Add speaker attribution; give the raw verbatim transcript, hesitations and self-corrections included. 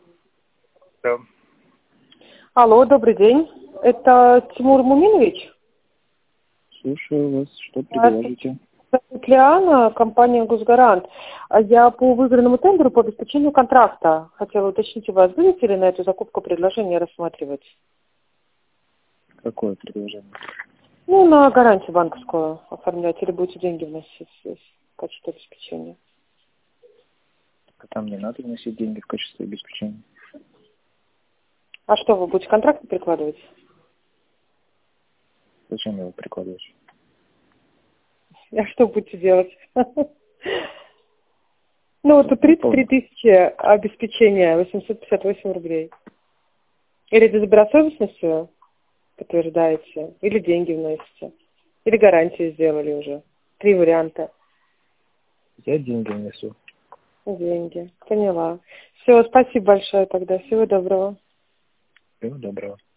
Speaker 1: Да.
Speaker 2: Алло, добрый день. Это Тимур Муминович?
Speaker 1: Слушаю вас. Что предложите?
Speaker 2: Здравствуйте, Лиана, компания «Госгарант». А Я по выигранному тендеру по обеспечению контракта хотела уточнить у вас, будете ли на эту закупку предложение рассматривать?
Speaker 1: Какое предложение?
Speaker 2: Ну, на гарантию банковскую оформлять или будете деньги вносить здесь в качестве обеспечения?
Speaker 1: А там не надо вносить деньги в качестве обеспечения.
Speaker 2: А что, вы будете контракты прикладывать?
Speaker 1: Зачем его прикладывать?
Speaker 2: А что будете делать? Ну, вот тут тридцать три тысячи обеспечения, восемьсот пятьдесят восемь рублей. Или это добросовестностью подтверждаете, или деньги вносите, или гарантию сделали уже. Три варианта.
Speaker 1: Я деньги внесу.
Speaker 2: Деньги. Поняла. Все, спасибо большое тогда. Всего доброго.
Speaker 1: Всего доброго.